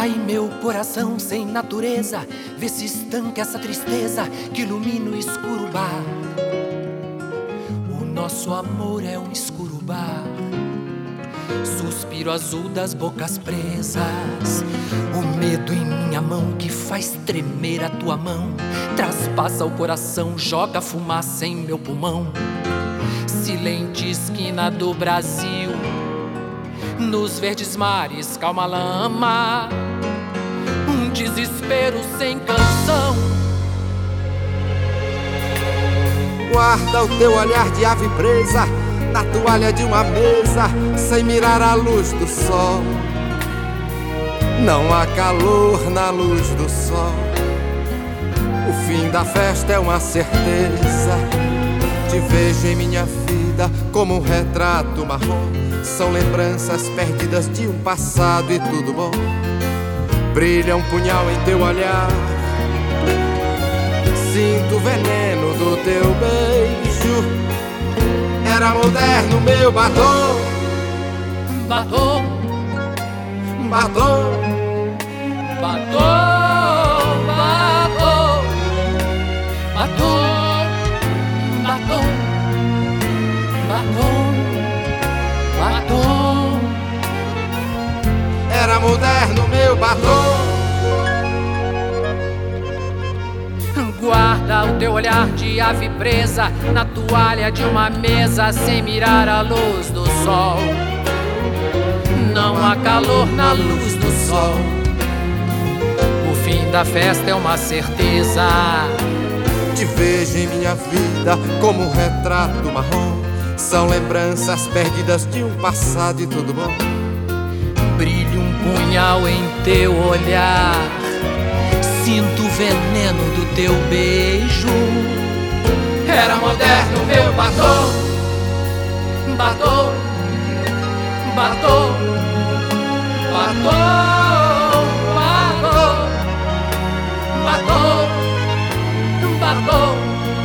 Ai, meu coração sem natureza, vê se estanca essa tristeza que ilumina o escuro bar. O nosso amor é um escuro bar, suspiro azul das bocas presas. O medo em minha mão que faz tremer a tua mão, traspassa o coração, joga fumaça em meu pulmão. Silente esquina do Brasil, nos verdes mares calma lama, um desespero sem canção. Guarda o teu olhar de ave presa na toalha de uma mesa, sem mirar a luz do sol. Não há calor na luz do sol. O fim da festa é uma certeza. Te vejo em minha vida como um retrato marrom. São lembranças perdidas de um passado e tudo bom. Brilha um punhal em teu olhar, sinto o veneno do teu beijo. Era moderno meu batom, Batom, batom, batom, batom, batom, batom, batom, batom. era moderno meu batom. Guarda o teu olhar de ave presa na toalha de uma mesa, sem mirar a luz do sol. Não há calor na luz do sol. O fim da festa é uma certeza. Te vejo em minha vida como um retrato marrom. São lembranças perdidas de um passado e tudo bom. Brilha um punhal em teu olhar, sinto o veneno do teu beijo. Era moderno meu batom, Batom, batom, batom, batom, batom, batom,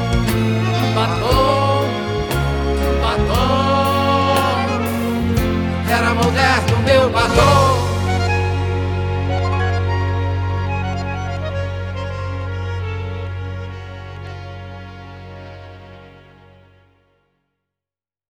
batom, batom. era moderno meu batom.